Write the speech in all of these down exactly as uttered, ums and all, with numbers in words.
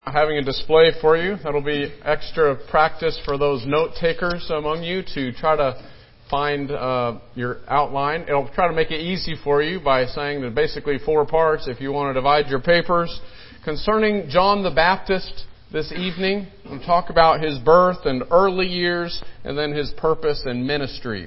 Having a display for you. That'll be extra practice for those note takers among you to try to find uh, your outline. It'll try to make it easy for you by saying that basically four parts if you want to divide your papers. Concerning John the Baptist this evening, we'll talk about his birth and early years and then his purpose and ministry.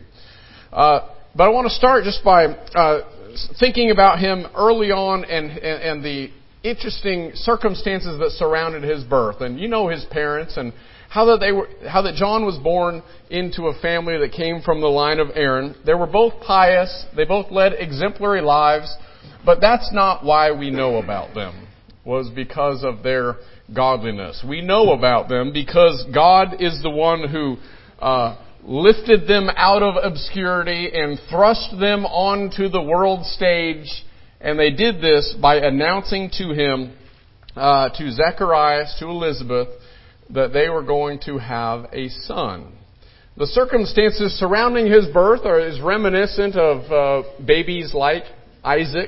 Uh, but I want to start just by uh, thinking about him early on and, and, and the interesting circumstances that surrounded his birth. And you know his parents and how that they were, how that John was born into a family that came from the line of Aaron. They were both pious. They both led exemplary lives. But that's not why we know about them. It was because of their godliness. We know about them because God is the one who uh, lifted them out of obscurity and thrust them onto the world stage. And they did this by announcing to him, uh, to Zacharias, to Elizabeth, that they were going to have a son. The circumstances surrounding his birth are is reminiscent of uh, babies like Isaac,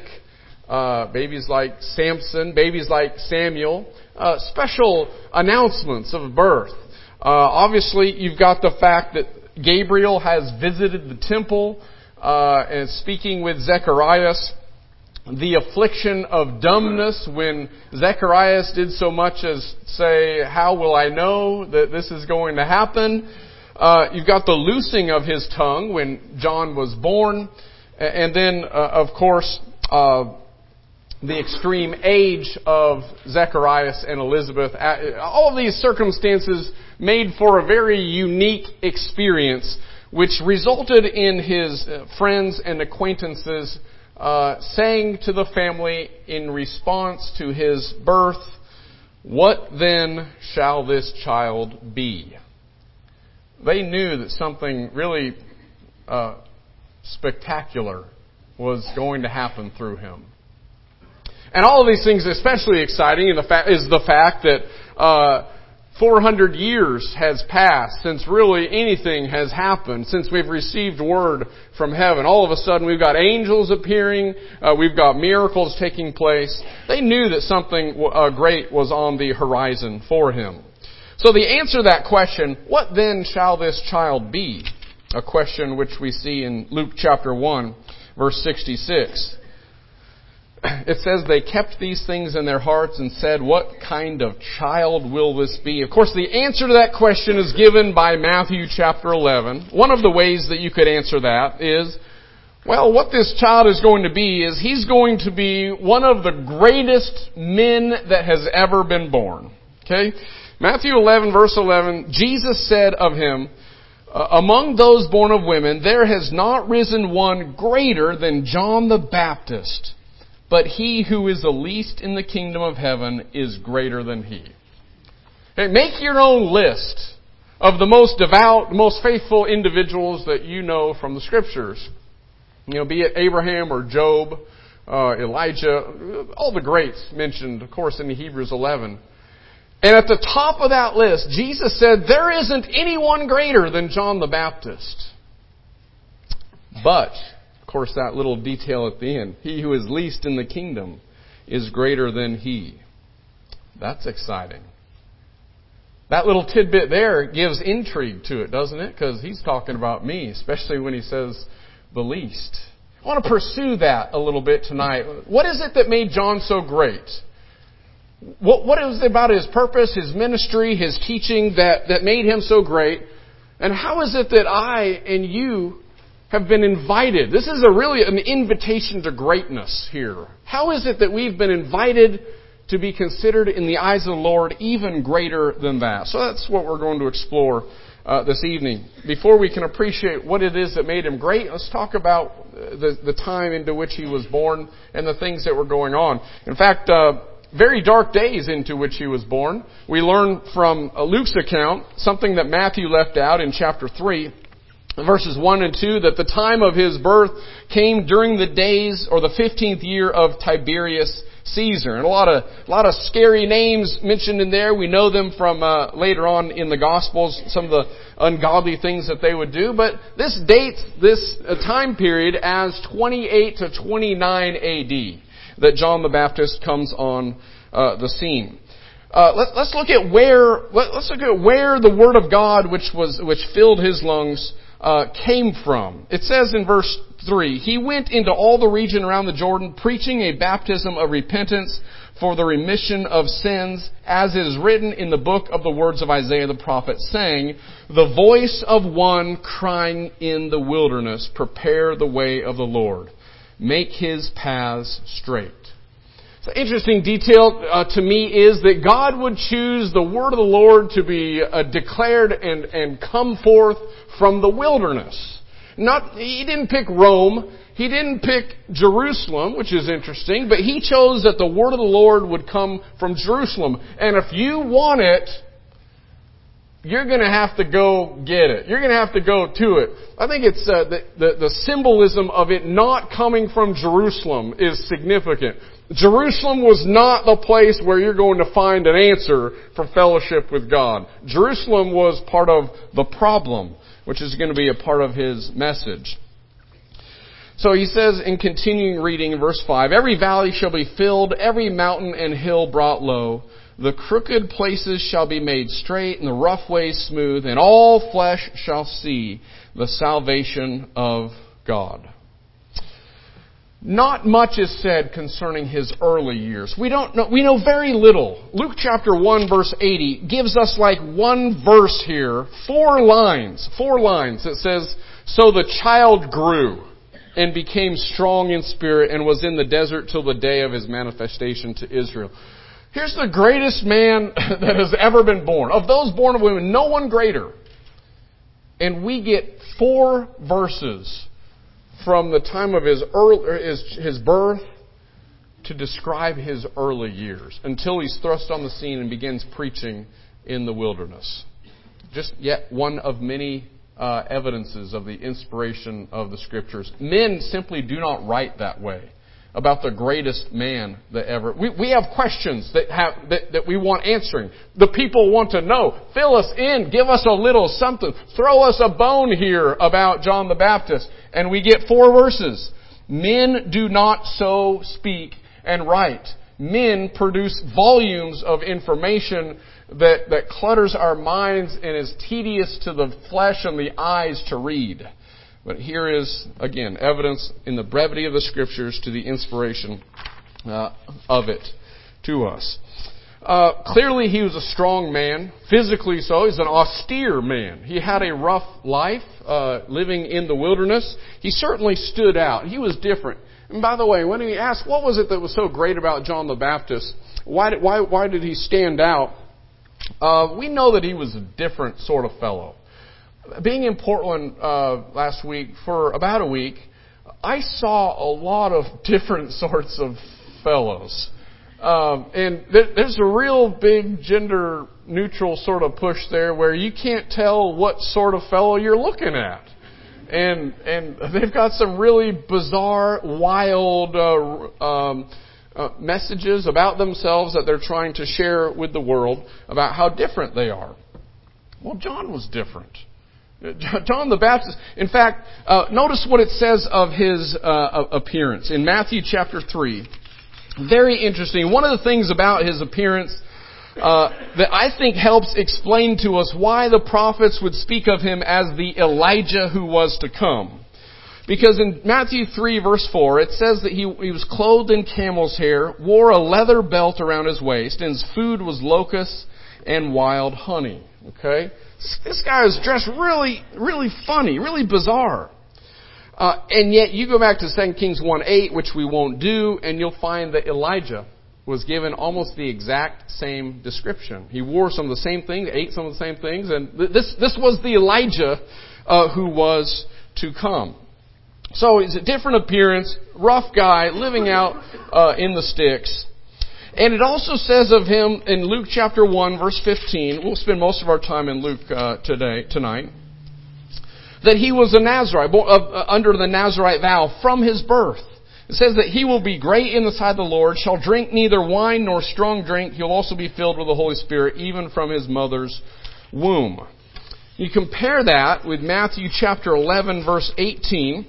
uh, babies like Samson, babies like Samuel, uh, special announcements of birth. Uh, obviously, you've got the fact that Gabriel has visited the temple uh, and speaking with Zacharias. The affliction of dumbness when Zacharias did so much as say, how will I know that this is going to happen? Uh, you've got the loosing of his tongue when John was born. And then, uh, of course, uh, the extreme age of Zacharias and Elizabeth. All of these circumstances made for a very unique experience, which resulted in his friends and acquaintances Uh, saying to the family in response to his birth, "What then shall this child be?" They knew that something really uh, spectacular was going to happen through him. And all of these things, especially exciting, in the fa- is the fact that uh, four hundred years has passed since really anything has happened, since we've received word from heaven. All of a sudden we've got angels appearing, uh, we've got miracles taking place. They knew that something uh, great was on the horizon for him. So the answer to that question, what then shall this child be? A question which we see in Luke chapter one, verse sixty-six. It says they kept these things in their hearts and said, what kind of child will this be? Of course, the answer to that question is given by Matthew chapter eleven. One of the ways that you could answer that is, well, what this child is going to be is he's going to be one of the greatest men that has ever been born. Okay? Matthew eleven, verse eleven, Jesus said of him, among those born of women, there has not risen one greater than John the Baptist. But he who is the least in the kingdom of heaven is greater than he. Okay, make your own list of the most devout, most faithful individuals that you know from the Scriptures. You know, be it Abraham or Job, uh, Elijah, all the greats mentioned, of course, in Hebrews eleven. And at the top of that list, Jesus said, there isn't anyone greater than John the Baptist. But of course, that little detail at the end. He who is least in the kingdom is greater than he. That's exciting. That little tidbit there gives intrigue to it, doesn't it? Because he's talking about me, especially when he says the least. I want to pursue that a little bit tonight. What is it that made John so great? What, what is it about his purpose, his ministry, his teaching that, that made him so great? And how is it that I and you have been invited? This is a really an invitation to greatness here. How is it that we've been invited to be considered in the eyes of the Lord even greater than that? So that's what we're going to explore uh, this evening. Before we can appreciate what it is that made him great, let's talk about the, the time into which he was born and the things that were going on. In fact, uh, very dark days into which he was born. We learn from Luke's account something that Matthew left out in chapter three. Verses one and two, that the time of his birth came during the days or the fifteenth year of Tiberius Caesar. And a lot of a lot of scary names mentioned in there. We know them from uh, later on in the Gospels, some of the ungodly things that they would do. But this dates this uh, time period as twenty-eight to twenty-nine A D that John the Baptist comes on uh, the scene. Uh, let, let's look at where let, let's look at where the Word of God, which was which filled his lungs, uh, came from. It says in verse three, he went into all the region around the Jordan, preaching a baptism of repentance for the remission of sins, as it is written in the book of the words of Isaiah the prophet, saying, the voice of one crying in the wilderness, prepare the way of the Lord, make his paths straight. So interesting detail uh, to me is that God would choose the word of the Lord to be uh, declared and, and come forth from the wilderness. Not, he didn't pick Rome. He didn't pick Jerusalem, which is interesting, but he chose that the word of the Lord would come from Jerusalem. And if you want it, you're going to have to go get it. You're going to have to go to it. I think it's uh, the, the, the symbolism of it not coming from Jerusalem is significant. Jerusalem was not the place where you're going to find an answer for fellowship with God. Jerusalem was part of the problem, which is going to be a part of his message. So he says in continuing reading in verse five, every valley shall be filled, every mountain and hill brought low. The crooked places shall be made straight, and the rough ways smooth, and all flesh shall see the salvation of God. Not much is said concerning his early years. We don't know, we know very little. Luke chapter one verse eighty gives us like one verse here, four lines, four lines that says, so the child grew and became strong in spirit and was in the desert till the day of his manifestation to Israel. Here's the greatest man that has ever been born. Of those born of women, no one greater. And we get four verses from the time of his early, his, his birth to describe his early years until he's thrust on the scene and begins preaching in the wilderness. Just yet one of many uh, evidences of the inspiration of the Scriptures. Men simply do not write that way about the greatest man that ever. We, we have questions that have that, that we want answering. The people want to know. Fill us in. Give us a little something. Throw us a bone here about John the Baptist. And we get four verses. Men do not so speak and write. Men produce volumes of information that, that clutters our minds and is tedious to the flesh and the eyes to read. But here is, again, evidence in the brevity of the Scriptures to the inspiration uh, of it to us. Uh, clearly he was a strong man, physically so. He's an austere man. He had a rough life, uh, living in the wilderness. He certainly stood out. He was different. And by the way, when he asked, what was it that was so great about John the Baptist? Why did, why, why did he stand out? Uh, we know that he was a different sort of fellow. Being in Portland uh, last week for about a week, I saw a lot of different sorts of fellows. Um, and th- there's a real big gender neutral sort of push there where you can't tell what sort of fellow you're looking at. And and they've got some really bizarre, wild uh, um, uh, messages about themselves that they're trying to share with the world about how different they are. Well, John was different. John the Baptist, in fact, uh, notice what it says of his uh, appearance in Matthew chapter three. Very interesting. One of the things about his appearance uh, that I think helps explain to us why the prophets would speak of him as the Elijah who was to come. Because in Matthew three verse four, it says that he, he was clothed in camel's hair, wore a leather belt around his waist, and his food was locusts and wild honey. Okay? This guy was dressed really, really funny, really bizarre. Uh, and yet you go back to Second Kings one eight, which we won't do, and you'll find that Elijah was given almost the exact same description. He wore some of the same things, ate some of the same things, and th- this this was the Elijah uh, who was to come. So he's a different appearance, rough guy, living out uh, in the sticks. And it also says of him in Luke chapter one, verse fifteen, we'll spend most of our time in Luke uh, today, tonight, that he was a Nazarite, uh, under the Nazarite vow from his birth. It says that he will be great in the sight of the Lord, shall drink neither wine nor strong drink. He'll also be filled with the Holy Spirit, even from his mother's womb. You compare that with Matthew chapter eleven, verse eighteen.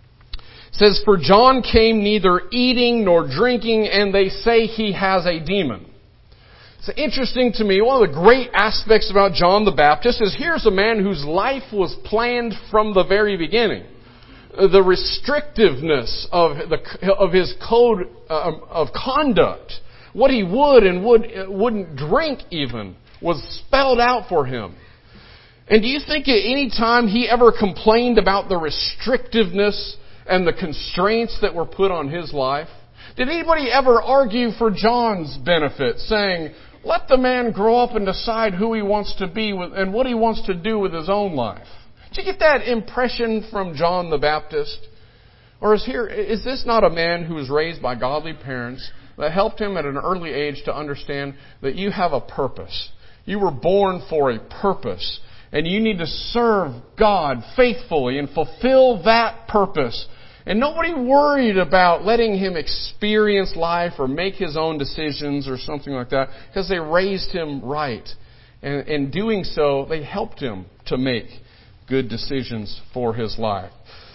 It says, for John came neither eating nor drinking, and they say he has a demon. It's interesting to me, one of the great aspects about John the Baptist is here's a man whose life was planned from the very beginning. The restrictiveness of the of his code uh, of conduct, what he would and would wouldn't drink even, was spelled out for him. And do you think at any time he ever complained about the restrictiveness and the constraints that were put on his life? Did anybody ever argue for John's benefit, saying, let the man grow up and decide who he wants to be with and what he wants to do with his own life? Did you get that impression from John the Baptist? Or is here, is this not a man who was raised by godly parents that helped him at an early age to understand that you have a purpose? You were born for a purpose, and you need to serve God faithfully and fulfill that purpose. And nobody worried about letting him experience life or make his own decisions or something like that, because they raised him right. And in doing so, they helped him to make good decisions for his life.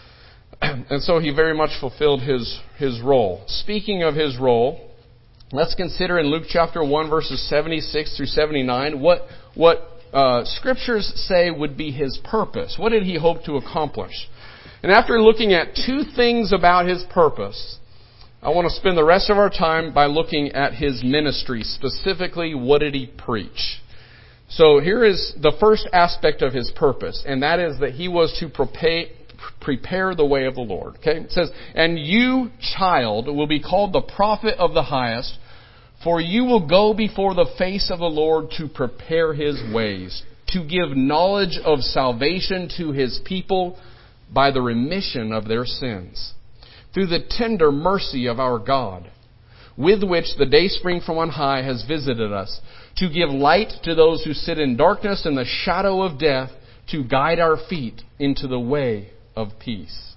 And so he very much fulfilled his, his role. Speaking of his role, let's consider in Luke chapter one, verses seventy-six through seventy-nine, what, what uh, scriptures say would be his purpose. What did he hope to accomplish? And after looking at two things about his purpose, I want to spend the rest of our time by looking at his ministry. Specifically, what did he preach? So here is the first aspect of his purpose, and that is that he was to prepare, prepare the way of the Lord. Okay? It says, and you, child, will be called the prophet of the highest, for you will go before the face of the Lord to prepare his ways, to give knowledge of salvation to his people, by the remission of their sins, through the tender mercy of our God, with which the dayspring from on high has visited us, to give light to those who sit in darkness and the shadow of death, to guide our feet into the way of peace.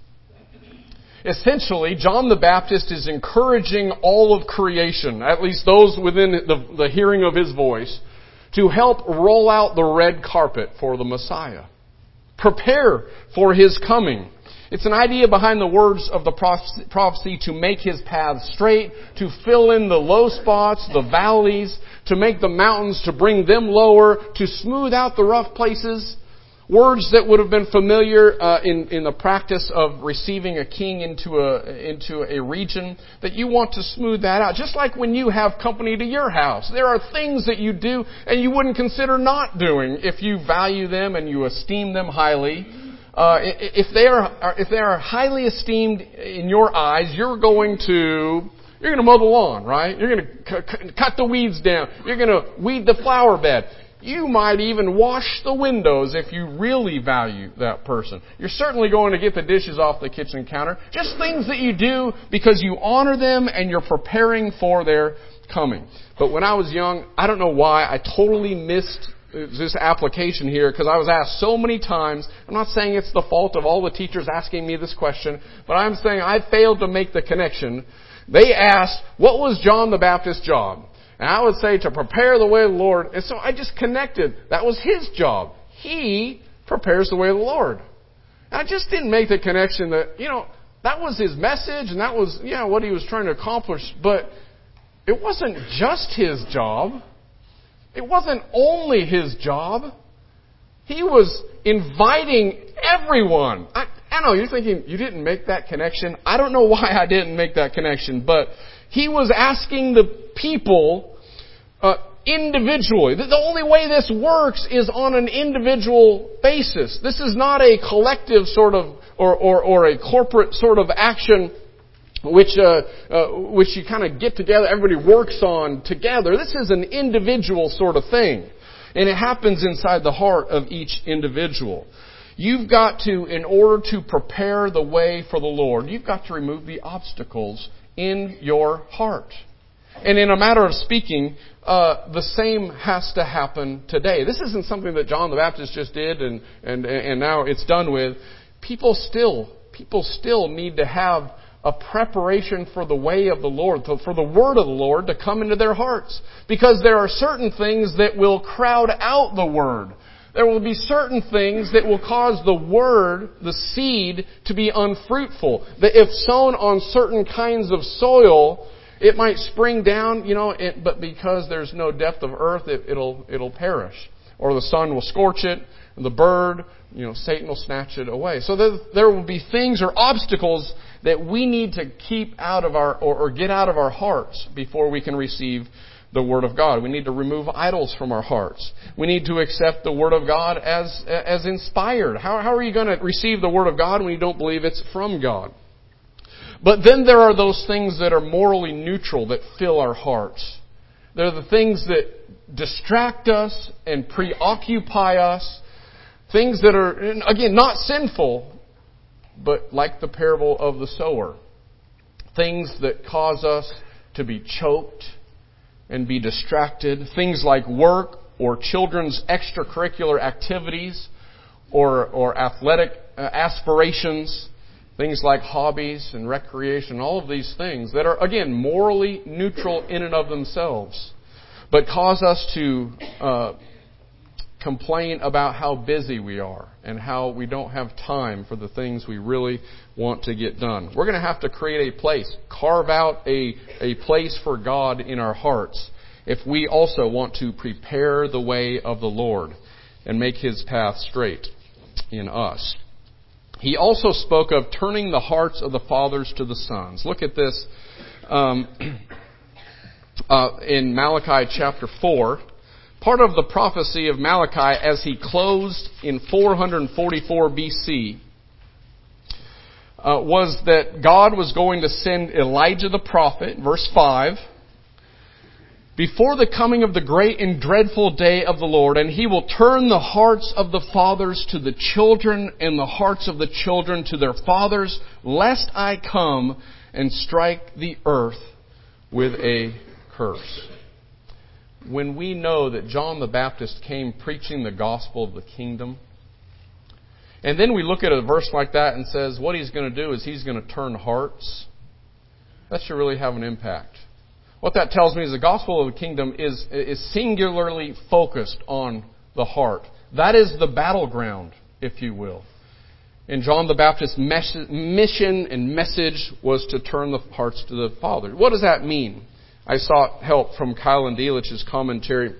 Essentially, John the Baptist is encouraging all of creation, at least those within the, the hearing of his voice, to help roll out the red carpet for the Messiah. Prepare for his coming. It's an idea behind the words of the prophecy to make his path straight, to fill in the low spots, the valleys, to make the mountains, to bring them lower, to smooth out the rough places. Words that would have been familiar uh, in, in the practice of receiving a king into a, into a region, that you want to smooth that out. Just like when you have company to your house. There are things that you do and you wouldn't consider not doing if you value them and you esteem them highly. Uh, if they are, if they are highly esteemed in your eyes, you're going to, you're going to mow the lawn, right? You're going to c- cut the weeds down. You're going to weed the flower bed. You might even wash the windows if you really value that person. You're certainly going to get the dishes off the kitchen counter. Just things that you do because you honor them and you're preparing for their coming. But when I was young, I don't know why, I totally missed this application here because I was asked so many times. I'm not saying it's the fault of all the teachers asking me this question, but I'm saying I failed to make the connection. They asked, what was John the Baptist's job? And I would say to prepare the way of the Lord. And so I just connected. That was his job. He prepares the way of the Lord. And I just didn't make the connection that, you know, that was his message and that was, you know, what he was trying to accomplish. But it wasn't just his job. It wasn't only his job. He was inviting everyone. I, I know you're thinking you didn't make that connection. I don't know why I didn't make that connection, but he was asking the people uh, individually. The only way this works is on an individual basis. This is not a collective sort of or or, or a corporate sort of action which uh, uh, which you kind of get together, everybody works on together. This is an individual sort of thing. And it happens inside the heart of each individual. You've got to, in order to prepare the way for the Lord, you've got to remove the obstacles in your heart. And in a matter of speaking, uh, the same has to happen today. This isn't something that John the Baptist just did and, and, and now it's done with. People still, people still need to have a preparation for the way of the Lord, for the word of the Lord to come into their hearts. Because there are certain things that will crowd out the word. There will be certain things that will cause the word, the seed, to be unfruitful. That if sown on certain kinds of soil, It might spring down, you know, it, but because there's no depth of earth, it, it'll it'll perish. Or the sun will scorch it, the bird, you know, Satan will snatch it away. So there, there will be things or obstacles that we need to keep out of our, or, or get out of our hearts before we can receive the Word of God. We need to remove idols from our hearts. We need to accept the Word of God as, as inspired. How, how are you going to receive the Word of God when you don't believe it's from God? But then there are those things that are morally neutral that fill our hearts. They're the things that distract us and preoccupy us. Things that are, again, not sinful, but like the parable of the sower. Things that cause us to be choked and be distracted. Things like work or children's extracurricular activities or, or athletic uh, aspirations. Things like hobbies and recreation. All of these things that are, again, morally neutral in and of themselves, but cause us to uh, complain about how busy we are and how we don't have time for the things we really want to get done. We're going to have to create a place, carve out a, a place for God in our hearts if we also want to prepare the way of the Lord and make His path straight in us. He also spoke of turning the hearts of the fathers to the sons. Look at this um, uh, in Malachi chapter four. Part of the prophecy of Malachi as he closed in four forty-four B C uh, was that God was going to send Elijah the prophet, verse five, before the coming of the great and dreadful day of the Lord, and He will turn the hearts of the fathers to the children and the hearts of the children to their fathers, lest I come and strike the earth with a curse. When we know that John the Baptist came preaching the gospel of the kingdom, and then we look at a verse like that and says what He's going to do is He's going to turn hearts, that should really have an impact. What that tells me is the gospel of the kingdom is, is singularly focused on the heart. That is the battleground, if you will. And John the Baptist's mission and message was to turn the hearts to the Father. What does that mean? I sought help from Kyle and Delitz's commentary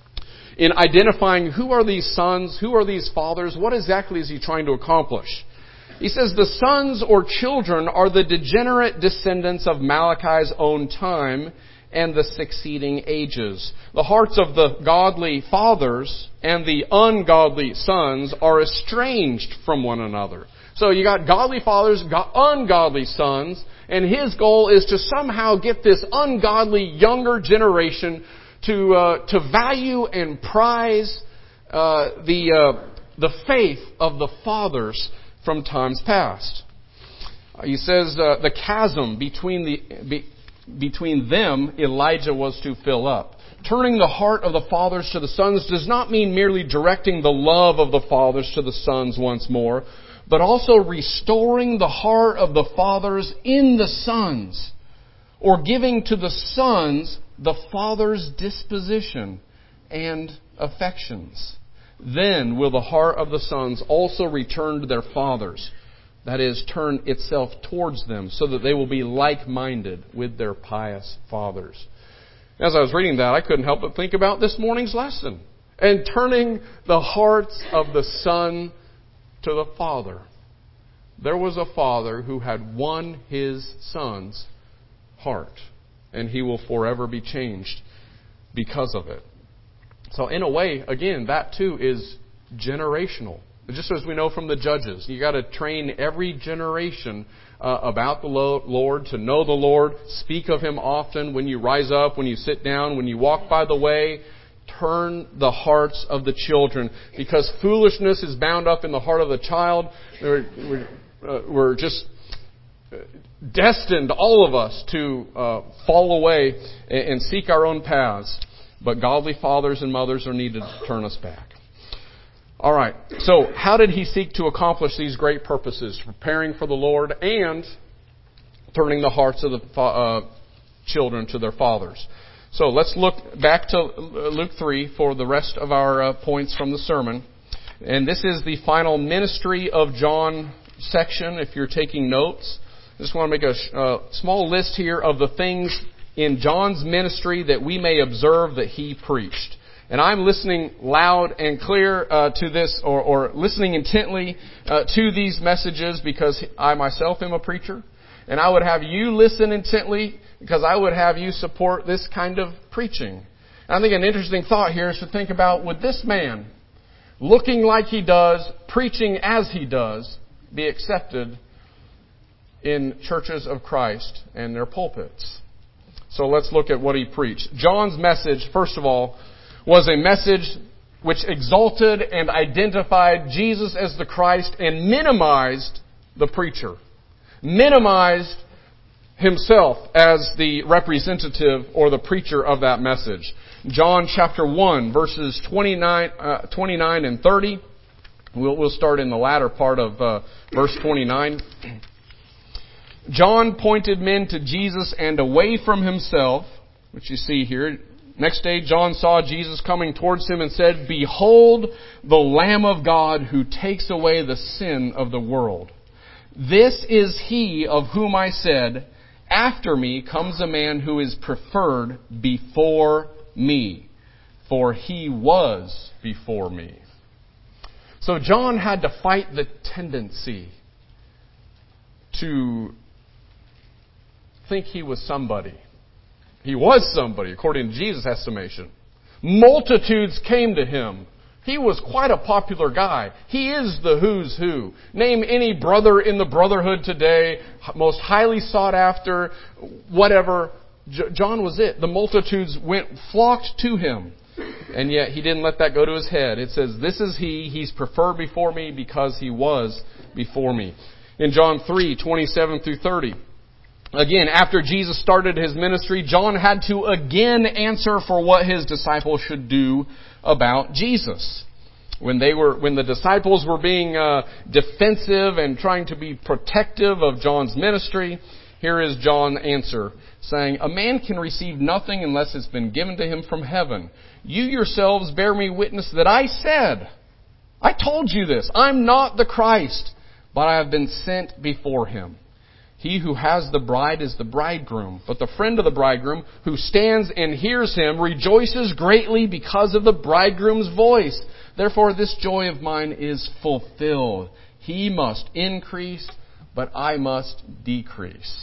in identifying who are these sons, who are these fathers, what exactly is he trying to accomplish? He says the sons or children are the degenerate descendants of Malachi's own time and the succeeding ages. The hearts of the godly fathers and the ungodly sons are estranged from one another. So you got godly fathers, got ungodly sons, and his goal is to somehow get this ungodly younger generation to uh, to value and prize uh, the uh, the faith of the fathers from times past. Uh, he says uh, the chasm between the be, between them Elijah was to fill up. Turning the heart of the fathers to the sons does not mean merely directing the love of the fathers to the sons once more, but also restoring the heart of the fathers in the sons, or giving to the sons the father's disposition and affections. Then will the heart of the sons also return to their fathers, that is, turn itself towards them, so that they will be like-minded with their pious fathers. As I was reading that, I couldn't help but think about this morning's lesson, and turning the hearts of the son to the Father. There was a father who had won his son's heart, and he will forever be changed because of it. So in a way, again, that too is generational. Just as we know from the Judges, you got to train every generation uh, about the Lord, to know the Lord, speak of Him often when you rise up, when you sit down, when you walk by the way. Turn the hearts of the children, because foolishness is bound up in the heart of the child. We're, we're, uh, we're just destined, all of us, to uh, fall away and, and seek our own paths. But godly fathers and mothers are needed to turn us back. All right. So, how did he seek to accomplish these great purposes? Preparing for the Lord and turning the hearts of the uh, children to their fathers. So let's look back to Luke three for the rest of our uh, points from the sermon. And this is the final ministry of John section, if you're taking notes. I just want to make a uh, small list here of the things in John's ministry that we may observe that he preached. And I'm listening loud and clear uh, to this, or, or listening intently uh, to these messages because I myself am a preacher. And I would have you listen intently because I would have you support this kind of preaching. And I think an interesting thought here is to think about, would this man, looking like he does, preaching as he does, be accepted in churches of Christ and their pulpits? So let's look at what he preached. John's message, first of all, was a message which exalted and identified Jesus as the Christ and minimized the preacher. Minimized himself as the representative or the preacher of that message. John chapter one, verses twenty-nine, uh, twenty-nine and thirty. We'll, we'll start in the latter part of uh, verse twenty-nine. John pointed men to Jesus and away from himself, which you see here. Next day, John saw Jesus coming towards him and said, "Behold, the Lamb of God who takes away the sin of the world. This is he of whom I said, after me comes a man who is preferred before me, for he was before me." So John had to fight the tendency to think he was somebody. He was somebody, according to Jesus' estimation. Multitudes came to him. He was quite a popular guy. He is the who's who. Name any brother in the brotherhood today, most highly sought after, whatever. J- John was it. The multitudes went, flocked to him. And yet he didn't let that go to his head. It says, "This is he. He's preferred before me because he was before me." In John three, twenty-seven through thirty. Again, after Jesus started his ministry, John had to again answer for what his disciples should do about Jesus. When they were, when the disciples were being uh, defensive and trying to be protective of John's ministry, here is John's answer, saying, "A man can receive nothing unless it's been given to him from heaven. You yourselves bear me witness that I said, I told you this, I'm not the Christ, but I have been sent before him. He who has the bride is the bridegroom, but the friend of the bridegroom who stands and hears him rejoices greatly because of the bridegroom's voice. Therefore this joy of mine is fulfilled. He must increase, but I must decrease."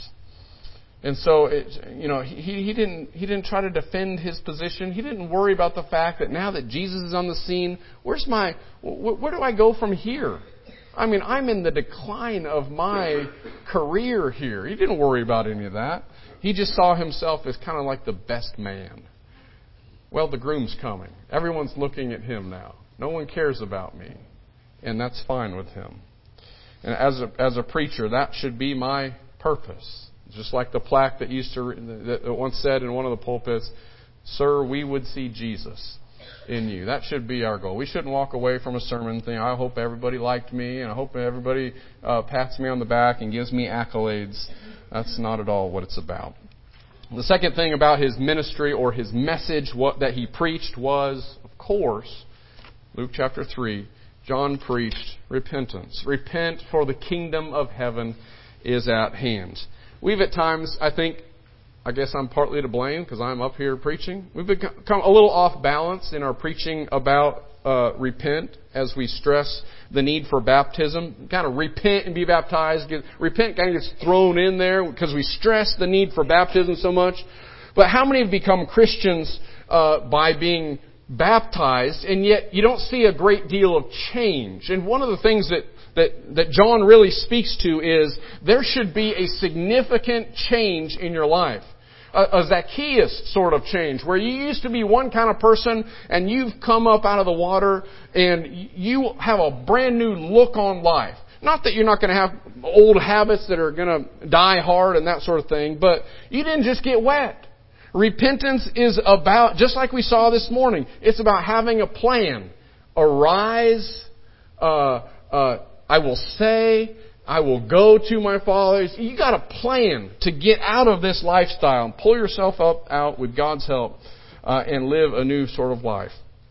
And so, it, you know, he, he didn't he didn't try to defend his position. He didn't worry about the fact that now that Jesus is on the scene, where's my where, where do I go from here? I mean, I'm in the decline of my career here. He didn't worry about any of that. He just saw himself as kind of like the best man. Well, the groom's coming. Everyone's looking at him now. No one cares about me. And that's fine with him. And as a, as a preacher, that should be my purpose. Just like the plaque that used to that once said in one of the pulpits, "Sir, we would see Jesus in you." That should be our goal. We shouldn't walk away from a sermon thinking, "I hope everybody liked me, and I hope everybody uh, pats me on the back and gives me accolades." That's not at all what it's about. The second thing about his ministry or his message what, that he preached was, of course, Luke chapter three, John preached repentance. Repent, for the kingdom of heaven is at hand. We've at times, I think, I guess I'm partly to blame because I'm up here preaching. We've become a little off balance in our preaching about uh, repent as we stress the need for baptism. Kind of repent and be baptized. Get, repent kind of gets thrown in there because we stress the need for baptism so much. But how many have become Christians uh, by being baptized, and yet you don't see a great deal of change? And one of the things that That, that John really speaks to is there should be a significant change in your life. A, a Zacchaeus sort of change, where you used to be one kind of person and you've come up out of the water and you have a brand new look on life. Not that you're not going to have old habits that are going to die hard and that sort of thing, but you didn't just get wet. Repentance is about, just like we saw this morning, it's about having a plan. Arise, uh, uh, I will say, I will go to my Father. You got a plan to get out of this lifestyle and pull yourself up out with God's help uh, and live a new sort of life.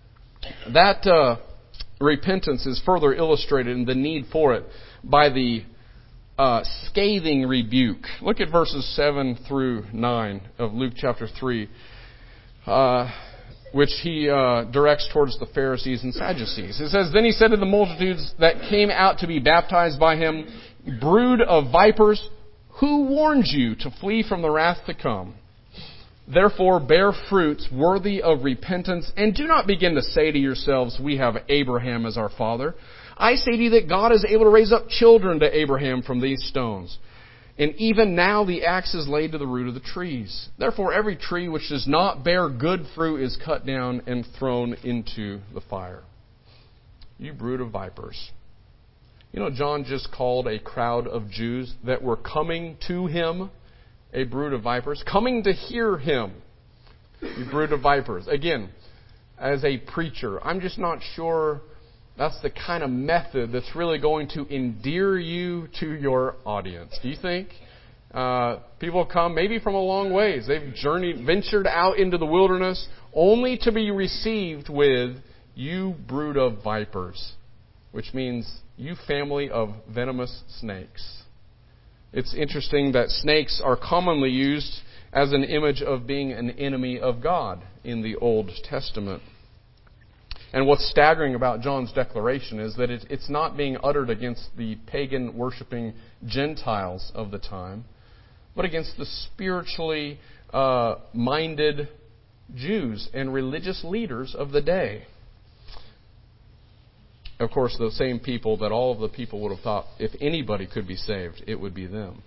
That uh, repentance is further illustrated in the need for it by the uh, scathing rebuke. Look at verses seven through nine of Luke chapter three, uh, which he uh, directs towards the Pharisees and Sadducees. It says, "Then he said to the multitudes that came out to be baptized by him, 'Brood of vipers, who warned you to flee from the wrath to come? Therefore bear fruits worthy of repentance, and do not begin to say to yourselves, we have Abraham as our father. I say to you that God is able to raise up children to Abraham from these stones. And even now the axe is laid to the root of the trees. Therefore every tree which does not bear good fruit is cut down and thrown into the fire. You brood of vipers.'" You know, John just called a crowd of Jews that were coming to him a brood of vipers, coming to hear him. You brood of vipers. Again, as a preacher, I'm just not sure that's the kind of method that's really going to endear you to your audience. Do you think? Uh, people come maybe from a long ways. They've journeyed, ventured out into the wilderness only to be received with, "You brood of vipers," which means you family of venomous snakes. It's interesting that snakes are commonly used as an image of being an enemy of God in the Old Testament. And what's staggering about John's declaration is that it, it's not being uttered against the pagan worshiping Gentiles of the time, but against the spiritually uh, minded Jews and religious leaders of the day. Of course, the same people that all of the people would have thought if anybody could be saved, it would be them.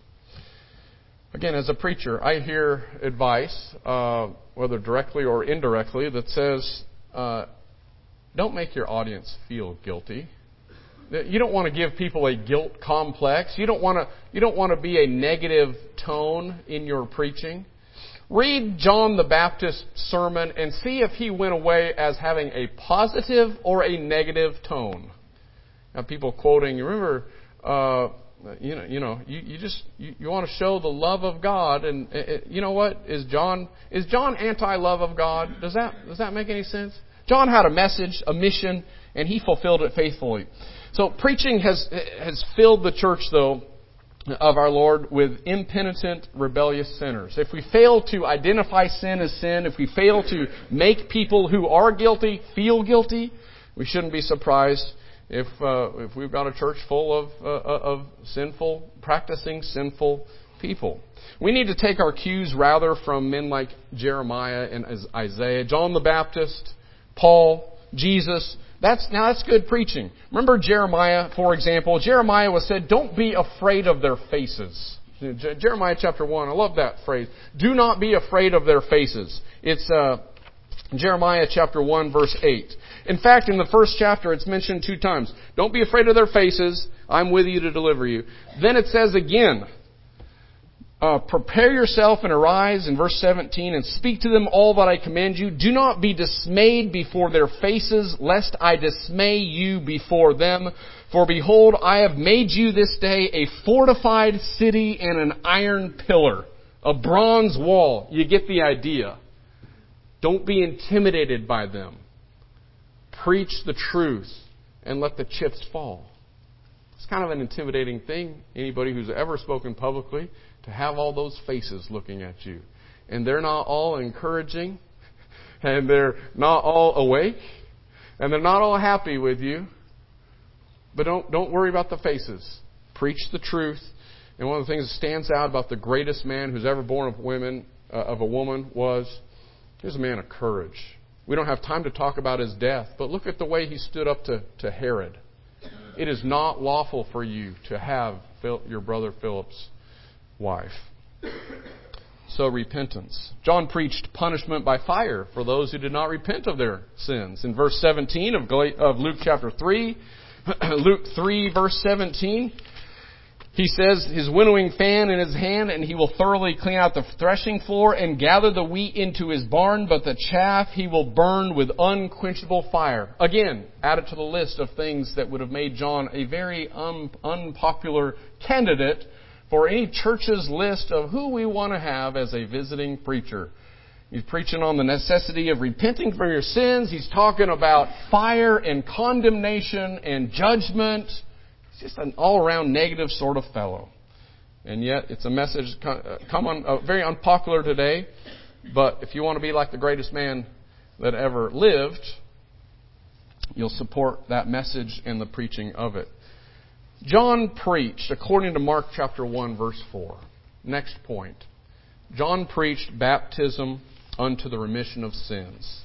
Again, as a preacher, I hear advice, uh, whether directly or indirectly, that says, uh, don't make your audience feel guilty. You don't want to give people a guilt complex. You don't want to, you don't want to be a negative tone in your preaching. Read John the Baptist's sermon and see if he went away as having a positive or a negative tone. Now, people quoting, you remember, uh, you know, you know, you, you just you, you want to show the love of God, and uh, you know what? Is John is John anti-love of God? Does that does that make any sense? John had a message, a mission, and he fulfilled it faithfully. So preaching has has filled the church, though, of our Lord with impenitent, rebellious sinners. If we fail to identify sin as sin, if we fail to make people who are guilty feel guilty, we shouldn't be surprised if uh, if we've got a church full of uh, of sinful, practicing sinful people. We need to take our cues rather from men like Jeremiah and Isaiah, John the Baptist, Paul, Jesus. That's now that's good preaching. Remember Jeremiah, for example. Jeremiah was said, "Don't be afraid of their faces." Jeremiah chapter one. I love that phrase. Do not be afraid of their faces. It's uh, Jeremiah chapter one, verse eight. In fact, in the first chapter, it's mentioned two times. Don't be afraid of their faces. I'm with you to deliver you. Then it says again, Uh, prepare yourself and arise in verse seventeen and speak to them all that I command you. Do not be dismayed before their faces, lest I dismay you before them. For behold, I have made you this day a fortified city and an iron pillar, a bronze wall. You get the idea. Don't be intimidated by them. Preach the truth and let the chips fall. It's kind of an intimidating thing. Anybody who's ever spoken publicly, to have all those faces looking at you. And they're not all encouraging. And they're not all awake. And they're not all happy with you. But don't don't worry about the faces. Preach the truth. And one of the things that stands out about the greatest man who's ever born of women uh, of a woman was, he was a man of courage. We don't have time to talk about his death, but look at the way he stood up to, to Herod. It is not lawful for you to have Phil, your brother Philip's wife. So repentance. John preached punishment by fire for those who did not repent of their sins. In verse seventeen of, of Luke chapter three, Luke three verse seventeen, he says, his winnowing fan in his hand, and he will thoroughly clean out the threshing floor and gather the wheat into his barn, but the chaff he will burn with unquenchable fire. Again, added to the list of things that would have made John a very un- unpopular candidate for any church's list of who we want to have as a visiting preacher. He's preaching on the necessity of repenting for your sins. He's talking about fire and condemnation and judgment. He's just an all-around negative sort of fellow. And yet, it's a message common, uh, very unpopular today. But if you want to be like the greatest man that ever lived, you'll support that message and the preaching of it. John preached, according to Mark chapter one, verse four. Next point. John preached baptism unto the remission of sins.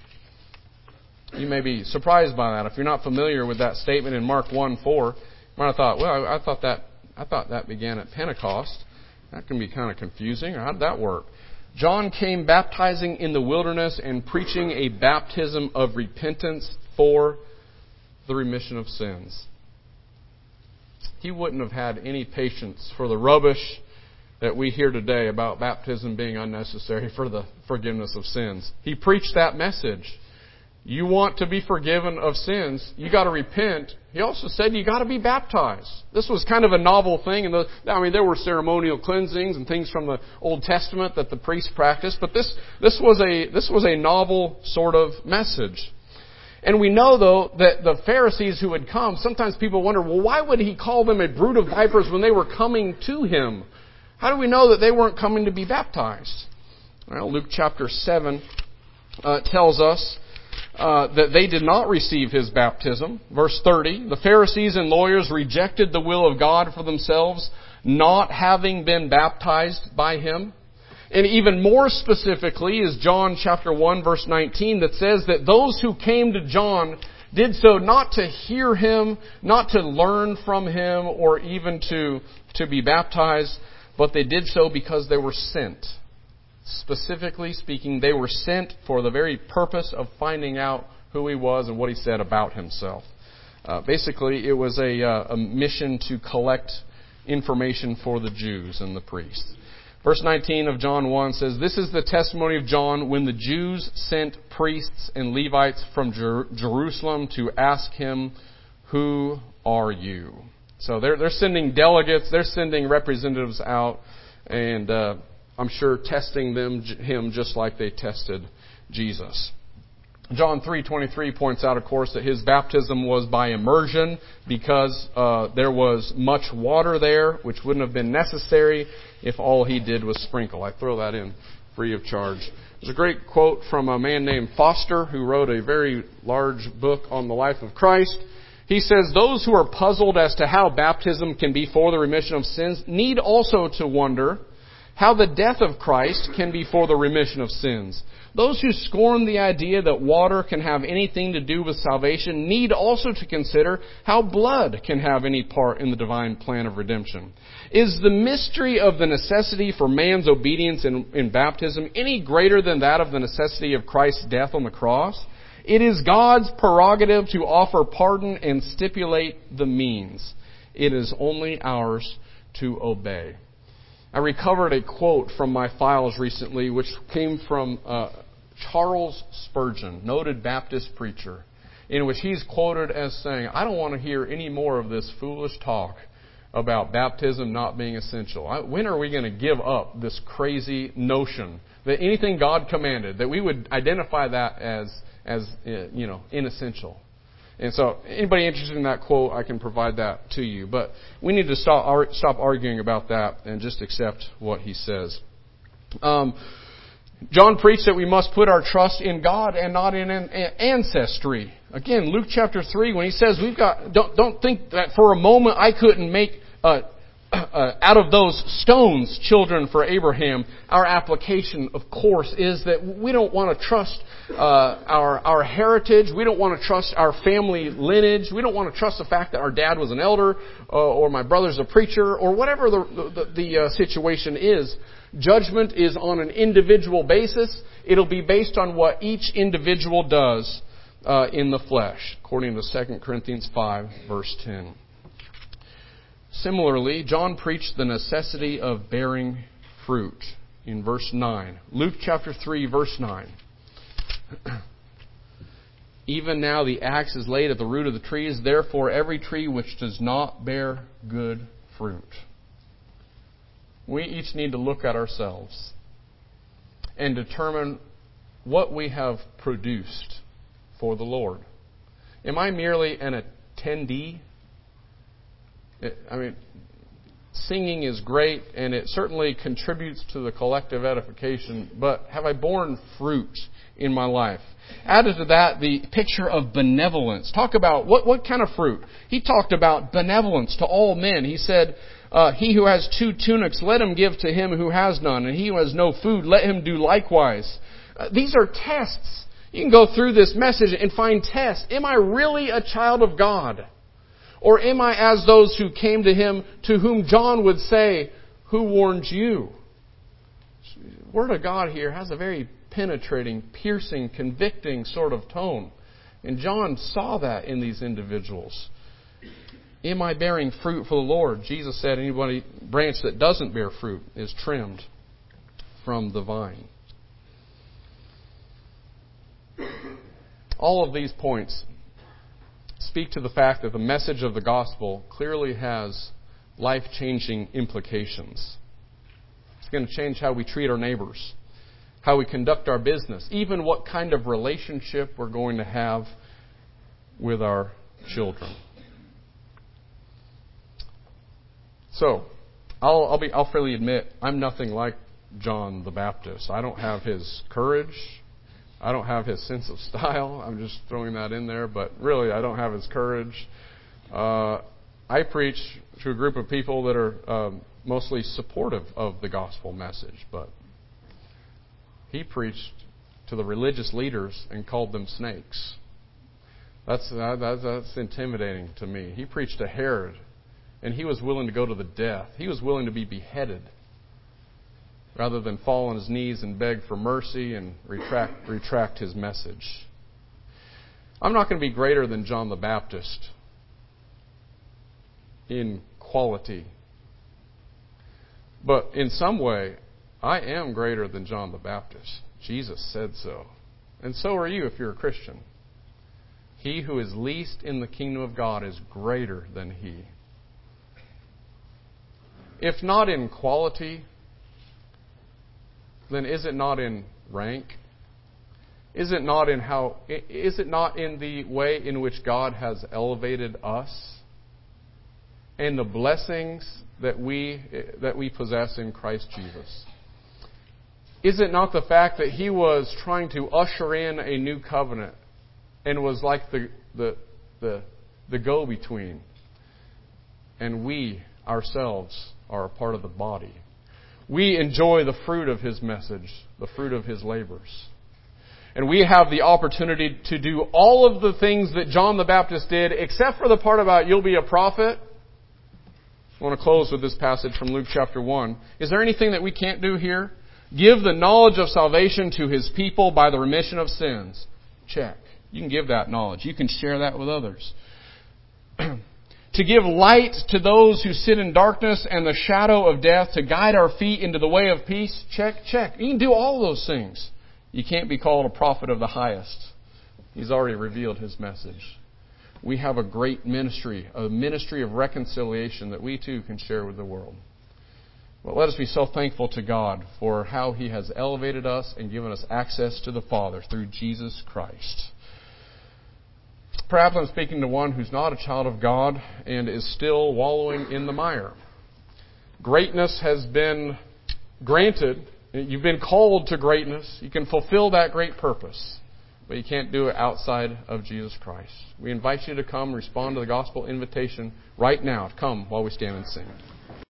You may be surprised by that. If you're not familiar with that statement in Mark one four, you might have thought, well, I thought that I thought that began at Pentecost. That can be kind of confusing. How did that work? John came baptizing in the wilderness and preaching a baptism of repentance for the remission of sins. He wouldn't have had any patience for the rubbish that we hear today about baptism being unnecessary for the forgiveness of sins. He preached that message. You want to be forgiven of sins, you got to repent. He also said you got to be baptized. This was kind of a novel thing. And the, I mean, there were ceremonial cleansings and things from the Old Testament that the priests practiced, but this this was a this was a novel sort of message. And we know, though, that the Pharisees who had come, sometimes people wonder, well, why would he call them a brood of vipers when they were coming to him? How do we know that they weren't coming to be baptized? Well, Luke chapter seven uh, tells us uh, that they did not receive his baptism. Verse thirty, the Pharisees and lawyers rejected the will of God for themselves, not having been baptized by him. And even more specifically is John chapter one, verse nineteen, that says that those who came to John did so not to hear him, not to learn from him, or even to, to be baptized, but they did so because they were sent. Specifically speaking, they were sent for the very purpose of finding out who he was and what he said about himself. Uh, basically, it was a, uh, a mission to collect information for the Jews and the priests. Verse nineteen of John one says, "This is the testimony of John when the Jews sent priests and Levites from Jer- Jerusalem to ask him, 'Who are you?'" So they're they're sending delegates, they're sending representatives out, and uh, I'm sure testing them him just like they tested Jesus. John three twenty-three points out, of course, that his baptism was by immersion because uh, there was much water there, which wouldn't have been necessary if all he did was sprinkle. I throw that in free of charge. There's a great quote from a man named Foster, who wrote a very large book on the life of Christ. He says, "Those who are puzzled as to how baptism can be for the remission of sins need also to wonder how the death of Christ can be for the remission of sins. Those who scorn the idea that water can have anything to do with salvation need also to consider how blood can have any part in the divine plan of redemption. Is the mystery of the necessity for man's obedience in, in baptism any greater than that of the necessity of Christ's death on the cross? It is God's prerogative to offer pardon and stipulate the means. It is only ours to obey." I recovered a quote from my files recently, which came from uh, Charles Spurgeon, noted Baptist preacher, in which he's quoted as saying, "I don't want to hear any more of this foolish talk about baptism not being essential. I, when are we going to give up this crazy notion that anything God commanded, that we would identify that as, as uh, you know, inessential?" And so, anybody interested in that quote, I can provide that to you. But we need to stop stop arguing about that and just accept what he says. Um, John preached that we must put our trust in God and not in an ancestry. Again, Luke chapter three, when he says we've got, don't don't think that for a moment I couldn't make uh, uh, out of those stones children for Abraham. Our application, of course, is that we don't want to trust uh, our our heritage. We don't want to trust our family lineage. We don't want to trust the fact that our dad was an elder uh, or my brother's a preacher or whatever the the, the uh, situation is. Judgment is on an individual basis. It'll be based on what each individual does uh, in the flesh, according to Second Corinthians five, verse ten. Similarly, John preached the necessity of bearing fruit in verse nine. Luke chapter three, verse nine. "Even now the axe is laid at the root of the trees, therefore every tree which does not bear good fruit." We each need to look at ourselves and determine what we have produced for the Lord. Am I merely an attendee? I mean, singing is great, and it certainly contributes to the collective edification, but have I borne fruit in my life? Added to that, the picture of benevolence. Talk about what, what kind of fruit? He talked about benevolence to all men. He said, uh, he who has two tunics, let him give to him who has none, and he who has no food, let him do likewise. Uh, these are tests. You can go through this message and find tests. Am I really a child of God? Or am I as those who came to him, to whom John would say, who warned you? The Word of God here has a very penetrating, piercing, convicting sort of tone. And John saw that in these individuals. Am I bearing fruit for the Lord? Jesus said anybody branch that doesn't bear fruit is trimmed from the vine. All of these points speak to the fact that the message of the gospel clearly has life-changing implications. It's going to change how we treat our neighbors, how we conduct our business, even what kind of relationship we're going to have with our children. So, I'll, I'll be, I'll freely admit, I'm nothing like John the Baptist. I don't have his courage. I don't have his sense of style. I'm just throwing that in there, but really, I don't have his courage. Uh, I preach to a group of people that are um, mostly supportive of the gospel message, but he preached to the religious leaders and called them snakes. That's, that, that's intimidating to me. He preached to Herod, and he was willing to go to the death. He was willing to be beheaded rather than fall on his knees and beg for mercy and retract, retract his message. I'm not going to be greater than John the Baptist in quality. But in some way, I am greater than John the Baptist. Jesus said so. And so are you if you're a Christian. He who is least in the kingdom of God is greater than he. If not in quality, then is it not in rank? Is it not in how? Is it not in the way in which God has elevated us and the blessings that we that we possess in Christ Jesus? Is it not the fact that He was trying to usher in a new covenant and was like the the the, the go-between, and we ourselves are a part of the body? We enjoy the fruit of His message, the fruit of His labors. And we have the opportunity to do all of the things that John the Baptist did, except for the part about you'll be a prophet. I want to close with this passage from Luke chapter one. Is there anything that we can't do here? Give the knowledge of salvation to His people by the remission of sins. Check. You can give that knowledge. You can share that with others. To give light to those who sit in darkness and the shadow of death, to guide our feet into the way of peace. Check, check. You can do all those things. You can't be called a prophet of the highest. He's already revealed His message. We have a great ministry, a ministry of reconciliation that we too can share with the world. But let us be so thankful to God for how He has elevated us and given us access to the Father through Jesus Christ. Perhaps I'm speaking to one who's not a child of God and is still wallowing in the mire. Greatness has been granted. You've been called to greatness. You can fulfill that great purpose, but you can't do it outside of Jesus Christ. We invite you to come respond to the gospel invitation right now. Come while we stand and sing.